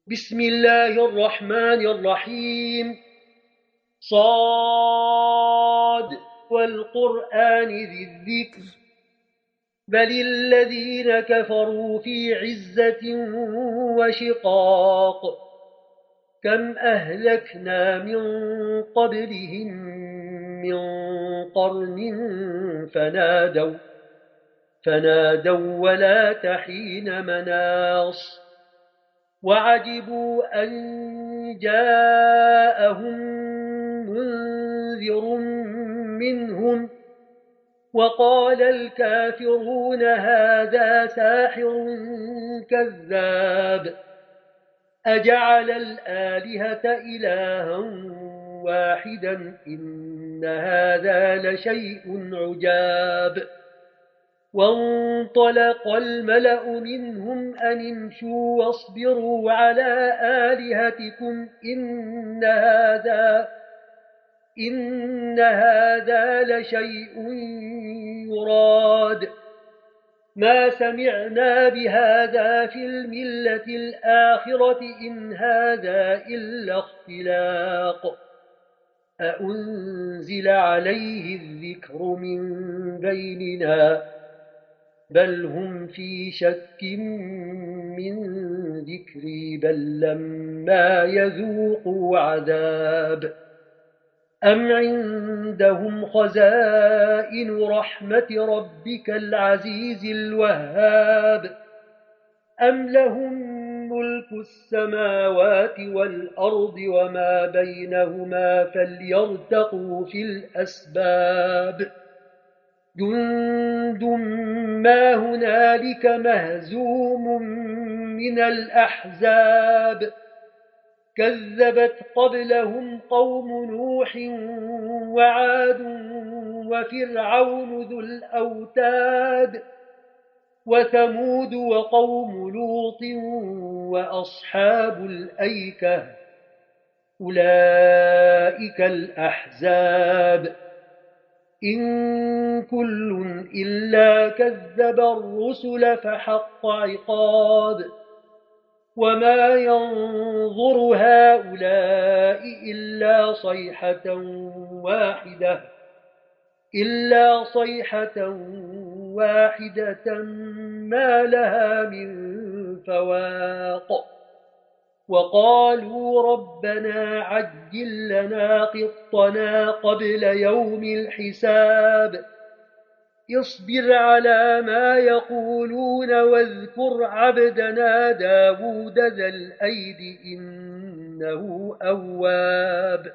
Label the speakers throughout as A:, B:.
A: بسم الله الرحمن الرحيم. صاد والقرآن ذي الذكر بل الذين كفروا في عزة وشقاق كم أهلكنا من قبلهم من قرن فنادوا ولا تحين مناص وعجبوا أن جاءهم منذر منهم وقال الكافرون هذا ساحر كذاب أجعل الآلهة إلها واحدا إن هذا لشيء عجاب وانطلق الملأ منهم أن امشوا واصبروا على آلهتكم إن هذا لشيء يراد ما سمعنا بهذا في الملة الآخرة إن هذا إلا اختلاق أأنزل عليه الذكر من بيننا بل هم في شك من ذكري بل لما يذوقوا عذاب أم عندهم خزائن رحمة ربك العزيز الوهاب أم لهم ملك السماوات والأرض وما بينهما فليرتقوا في الأسباب جند ما هنالك مهزوم من الأحزاب كذبت قبلهم قوم نوح وعاد وفرعون ذو الأوتاد وثمود وقوم لوط وأصحاب الأيكة أولئك الأحزاب إن كل إلا كذب الرسل فحق عقاب وما ينظر هؤلاء إلا صيحة واحدة ما لها من فواق وقالوا ربنا عجل لنا قطنا قبل يوم الحساب اصبر على ما يقولون واذكر عبدنا داود ذا الأيد إنه أواب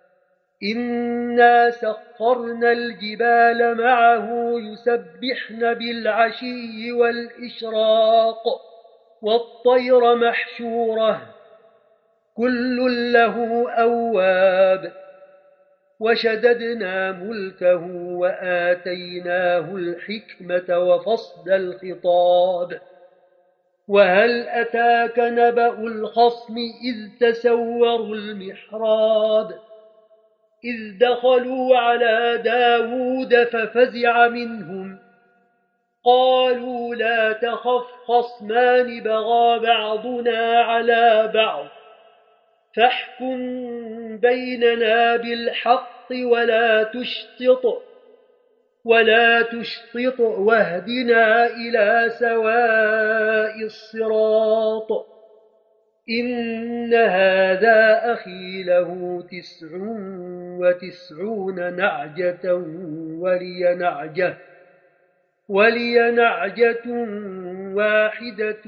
A: إنا سخرنا الجبال معه يسبحن بالعشي والإشراق والطير محشورة كل له أواب وشددنا ملكه وآتيناه الحكمة وفصل الخطاب وهل أتاك نبأ الخصم إذ تسوروا المحراب إذ دخلوا على داود ففزع منهم قالوا لا تخف خصمان بغى بعضنا على بعض فاحكم بيننا بالحق ولا تشطط واهدنا إلى سواء الصراط إن هذا أخي له 99 نعجة ولي نعجة واحدة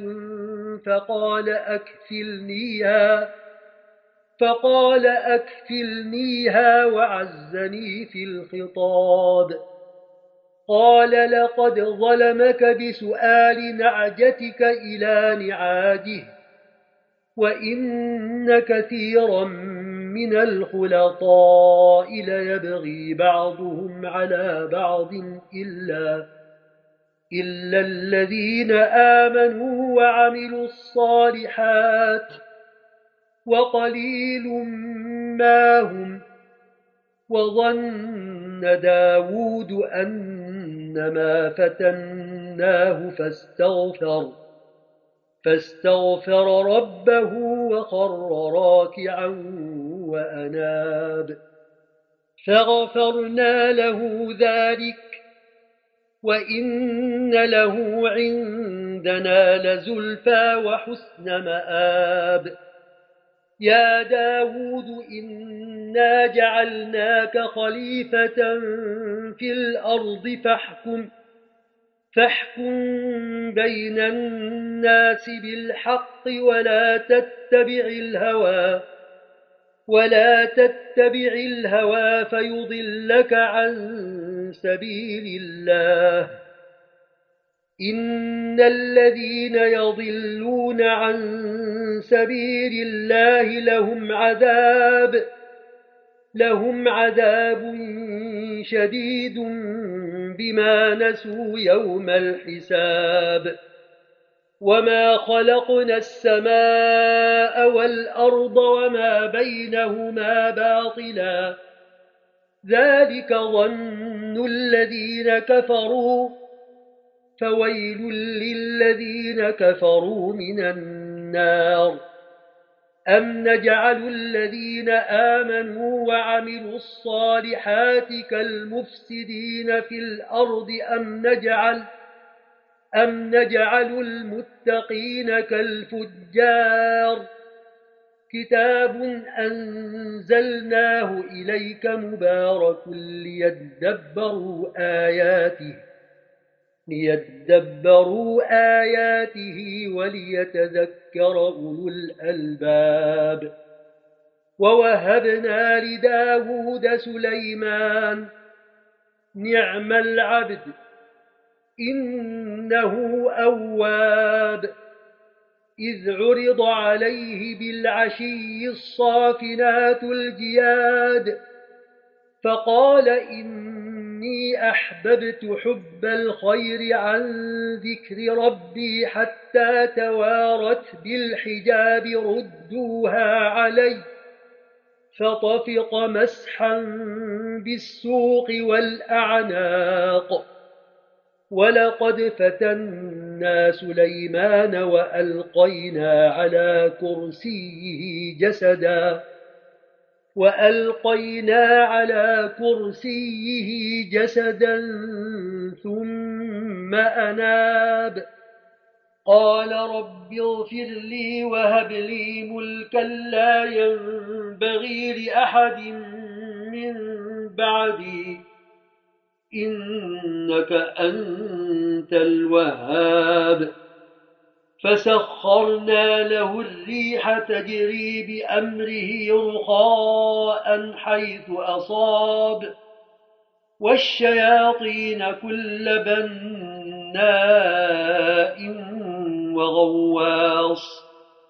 A: فقال أكفلنيها وعزني في الخطاب قال لقد ظلمك بسؤال نعجتك إلى نعاجه وإن كثيرا من الخلطاء ليبغي بعضهم على بعض إلا الذين آمنوا وعملوا الصالحات وقليل ما هم وظن داود أنما فتناه فاستغفر ربه وخر راكعا وأناب فغفرنا له ذلك وإن له عندنا لزلفى وحسن مآب يا داود إنا جعلناك خليفة في الأرض فاحكم بين الناس بالحق ولا تتبع الهوى فيضلك عن سبيل الله إن الذين يضلون عن سبيل الله لهم عذاب شديد بما نسوا يوم الحساب وما خلقنا السماء والأرض وما بينهما باطلا ذلك ظن الذين كفروا فويل للذين كفروا من النار أم نجعل الذين آمنوا وعملوا الصالحات كالمفسدين في الأرض أم نجعل المتقين كالفجار كتاب أنزلناه إليك مبارك ليدبروا آياته وليتذكر أولو الألباب ووهبنا لداود سليمان نعم العبد إنه أواب إذ عرض عليه بالعشي الصافنات الجياد فقال إني أحببت حب الخير عن ذكر ربي حتى توارت بالحجاب ردوها علي فطفق مسحا بالسوق والأعناق ولقد فتنا سليمان وألقينا على كرسيه جسدا ثم أناب قال رب اغفر لي وهب لي ملكا لا ينبغي لأحد من بعدي إنك أنت الوهاب فسخرنا له الريح تجري بأمره رخاء حيث أصاب والشياطين كل بناء وغواص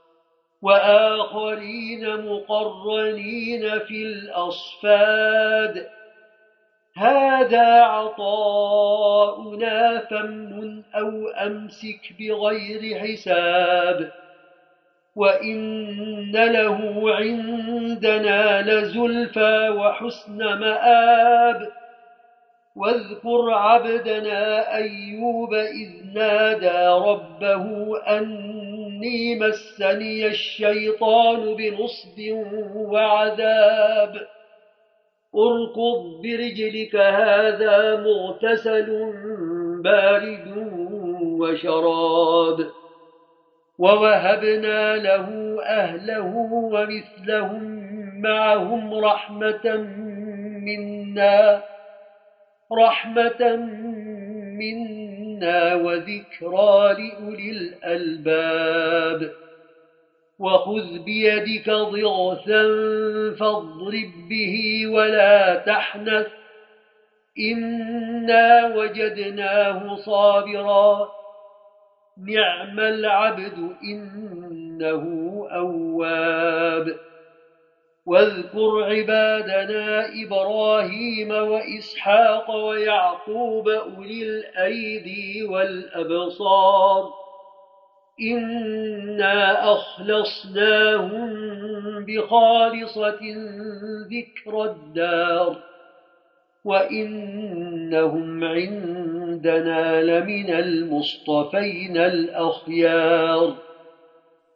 A: وآخرين مقرنين في الأصفاد هذا عطاؤنا فامنن أو أمسك بغير حساب وإن له عندنا لزلفى وحسن مآب واذكر عبدنا أيوب إذ نادى ربه أني مسني الشيطان بنصب وعذاب اركض برجلك هذا مغتسل بارد وشراب ووهبنا له أهله ومثلهم معهم رحمة منا وذكرى لأولي الألباب وخذ بيدك ضغثا فاضرب به ولا تحنث إنا وجدناه صابرا نعم العبد إنه أواب واذكر عبادنا إبراهيم وإسحاق ويعقوب أولي الأيدي والأبصار إنا أخلصناهم بخالصة ذكر الدار وإنهم عندنا لمن المصطفين الأخيار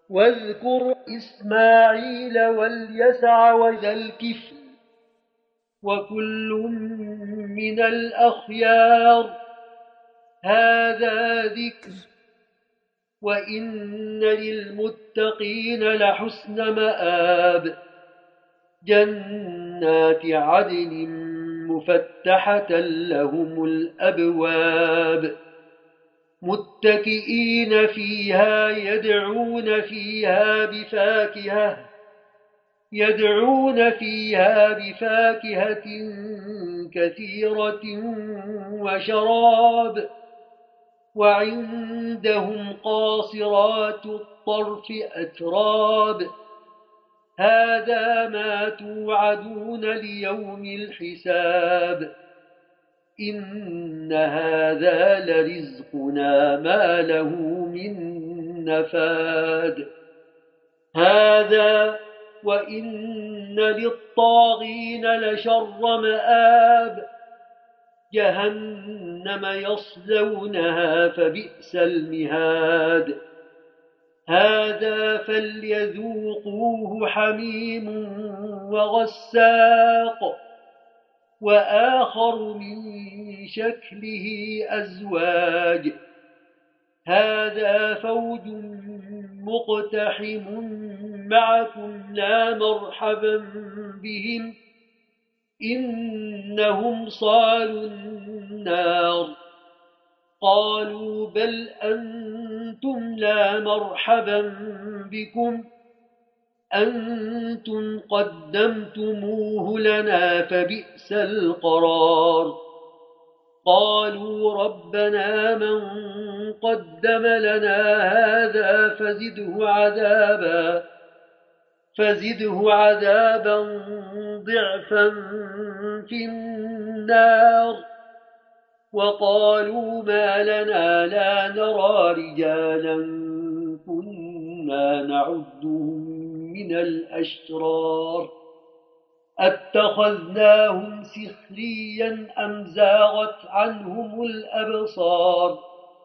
A: واذكر إسماعيل واليسع وذا الكفل وكل من الأخيار هذا ذكر وإن للمتقين لحسن مآب جنات عدن مفتحة لهم الأبواب متكئين فيها يدعون فيها بفاكهة كثيرة وشراب وعندهم قاصرات الطرف أتراب هذا ما توعدون ليوم الحساب إن هذا لرزقنا ما له من نفاد هذا وإن للطاغين لشر مآب جهنم يصلونها فبئس المهاد هذا فليذوقوه حميم وغساق وآخر من شكله أزواج هذا فوج مقتحم معكم لا مرحبا بهم إنهم صالوا النار قالوا بل أنتم لا مرحبا بكم أنتم قدمتموه لنا فبئس القرار قالوا ربنا من قدم لنا هذا فزده عذابا ضعفا في النار وقالوا ما لنا لا نرى رجالا كنا نعدهم من الأشرار أتخذناهم سخريا أم زاغت عنهم الأبصار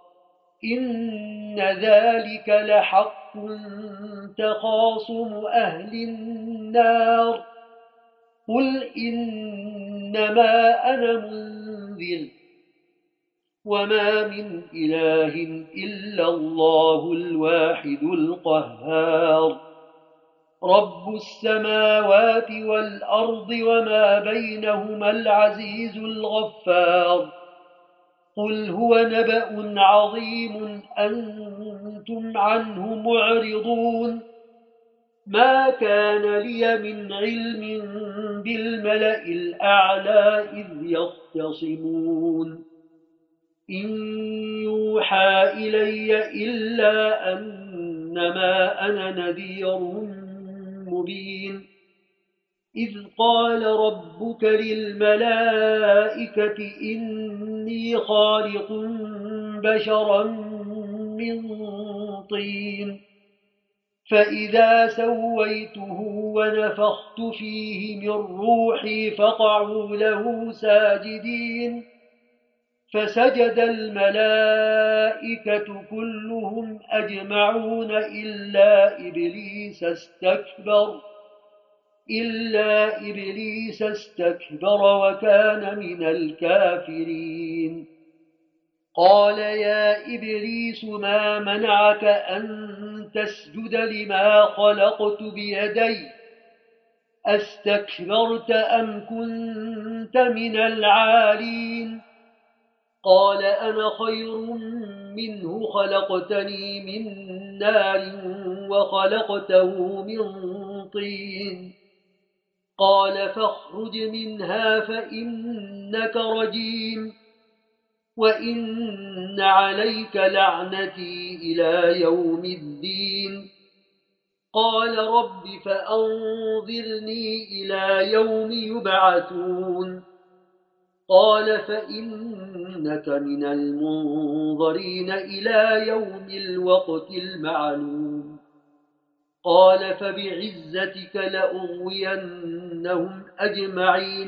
A: إن ذلك لحق تخاصم أهل النار قل إنما أنا منذر وما من إله إلا الله الواحد القهار رب السماوات والأرض وما بينهما العزيز الغفار قل هو نبأ عظيم أنتم عنه معرضون ما كان لي من علم بالملأ الأعلى إذ يختصمون إن يوحى إلي إلا أنما أنا نذير مبين إذ قال ربك للملائكة إني خالق بشرا من طين فإذا سويته ونفخت فيه من روحي فقعوا له ساجدين فسجد الملائكة كلهم أجمعون إلا إبليس استكبر وكان من الكافرين قال يا إبليس ما منعك أن تسجد لما خلقت بيدي أستكبرت أم كنت من العالين قال أنا خير منه خلقتني من نار وخلقته من طين قال فاخرج منها فإنك رجيم وإن عليك لعنتي إلى يوم الدين قال رب فأنظرني إلى يوم يبعثون قال فإنك من المنظرين إلى يوم الوقت المعلوم قال فبعزتك لأغوينهم أجمعين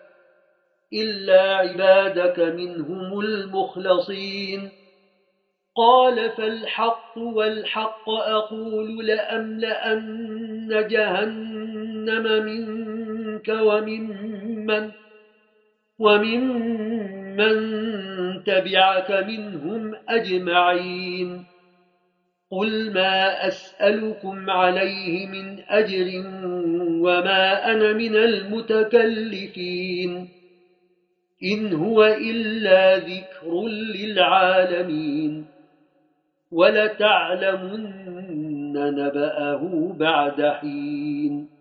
A: إلا عبادك منهم المخلصين قال فالحق والحق أقول لأملأن جهنم منك ومن تبعك منهم أجمعين قل ما أسألكم عليه من أجر وما أنا من المتكلفين إن هو إلا ذكر للعالمين ولتعلمن نبأه بعد حين